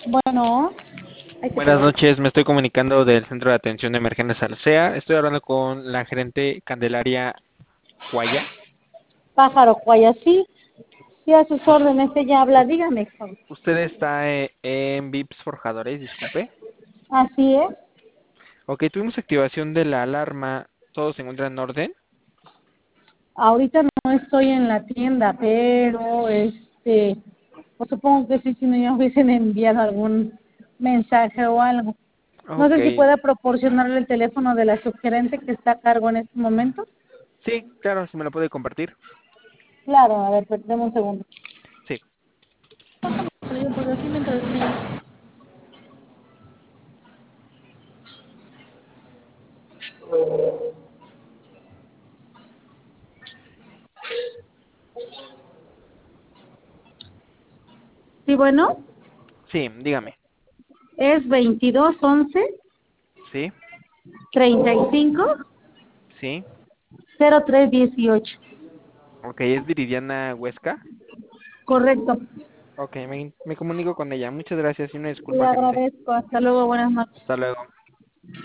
Bueno, hay que Buenas pegar. noches, me estoy comunicando del Centro de Atención de Emergencias Alsea. Estoy hablando con la gerente Candelaria Cuaya. Pájaro Cuaya, sí, sí, a sus Us- órdenes, ella habla, us- dígame. ¿Usted está en VIPS Forjadores? Disculpe. Así es. Ok, tuvimos activación de la alarma. ¿Todo se encuentra en orden? Ahorita no estoy en la tienda, pero pues supongo que sí, si no ya hubiesen enviado algún mensaje o algo. No Ok, sé si pueda proporcionarle el teléfono de la subgerente que está a cargo en estos momentos. sí, claro, si me lo puede compartir. Claro, a ver, deme un segundo. Sí, Porque así mientras Sí, bueno, sí, dígame. es 2211 Sí, 35 sí. 0318. Ok, es Viridiana Huesca. Correcto. Ok, me comunico con ella. Muchas gracias y una disculpa, Le gerente. agradezco. Hasta luego. Buenas noches. Hasta luego.